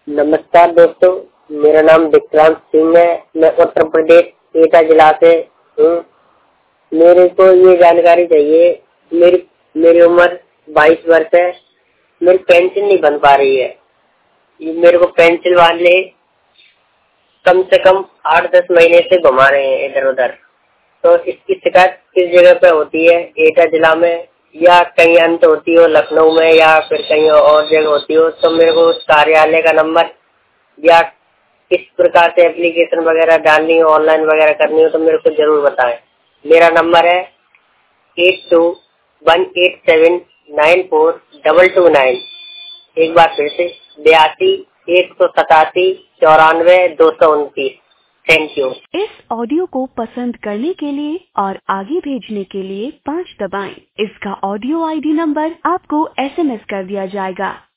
नमस्कार दोस्तों, मेरा नाम विक्रांत सिंह है। मैं उत्तर प्रदेश एटा जिला से हूँ। मेरे को ये जानकारी चाहिए। मेरी मेरी उम्र 22 वर्ष है। मेरी पेंशन नहीं बन पा रही है। ये मेरे को पेंशन वाले कम से कम 8-10 महीने से घुमा रहे हैं इधर उधर। तो इसकी शिकायत किस जगह पे होती है? एटा जिला में या कहीं अंत होती हो लखनऊ में या फिर कहीं और जगह होती हो, तो मेरे को उस कार्यालय का नंबर या किस प्रकार से एप्लीकेशन वगैरह डालनी हो, ऑनलाइन वगैरह करनी हो तो मेरे को जरूर बताएं। मेरा नंबर है 8218794229। एक बार फिर से 82-187-94-229। Thank you. इस ऑडियो को पसंद करने के लिए और आगे भेजने के लिए 5 दबाएं। इसका ऑडियो आईडी नंबर आपको SMS कर दिया जाएगा।